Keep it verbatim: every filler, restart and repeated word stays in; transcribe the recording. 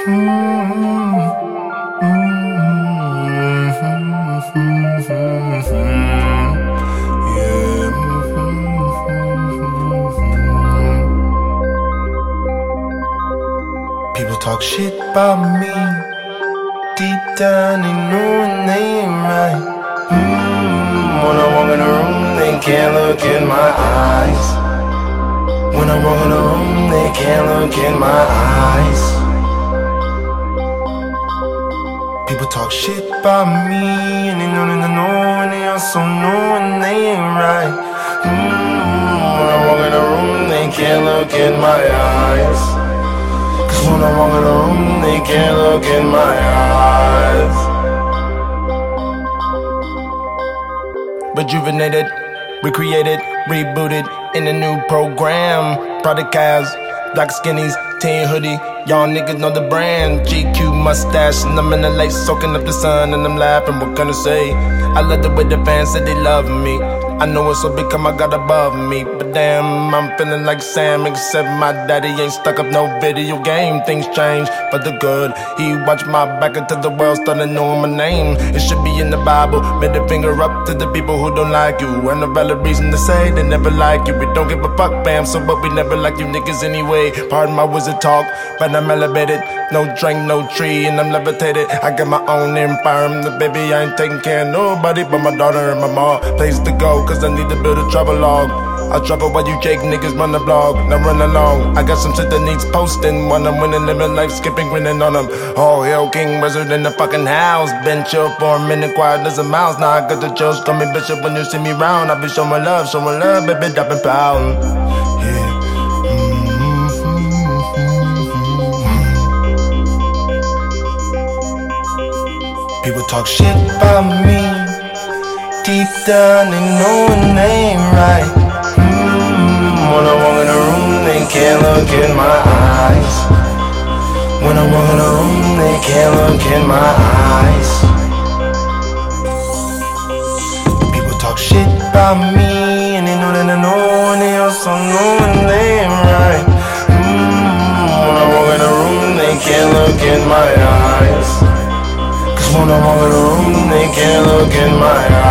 People talk shit about me. Deep down they know they ain't right. mm, When I walk in the room, they can't look in my eyes. When I walk in the room, they can't look in my eyes. People talk shit about me, and they know that they know, and they also know when they ain't right. mm, When I walk in the room, they can't look in my eyes. Cause when I walk in the room, they can't look in my eyes. Rejuvenated, recreated, rebooted in a new program. Product calves, black skinnies, tan hoodie. Y'all niggas know the brand. G Q mustache, and I'm in the lake soaking up the sun, and I'm laughing. What can I say? I love the way the fans say they love me. I know it's so big, come I got above me. But damn, I'm feeling like Sam, except my daddy ain't stuck up no video game. Things change for the good. He watched my back until the world started knowing my name. It should be in the Bible. Middle finger up to the people who don't like you. And no valid reason to say they never like you. We don't give a fuck, bam, so but we never like you niggas anyway. Pardon my wizard talk, but I'm elevated. No drink, no tree, and I'm levitated. I got my own environment, baby, I ain't taking care of nobody but my daughter and my mom. Place to go, cause I need to build a travel log. I travel while you Jake niggas run the blog. Now run along, I got some shit that needs posting. When I'm winning, living life, skipping, grinning on them. Oh, hell, king, wizard in the fucking house. Been chill for a minute, quiet as a mouse. Now I got the chills, call me bishop when you see me round. I be showing love, showing love, baby, dropping pound. Yeah. People talk shit about me. Deep down they know when they ain't right. mm, When I walk in the room, they can't look in my eyes. When I walk in the room, they can't look in my eyes. People talk shit about me, and they know that I know, and they also know when they ain't right. mm, When I walk in the room, they can't look in my eyes. When I walk in the room, they can't look in my eyes.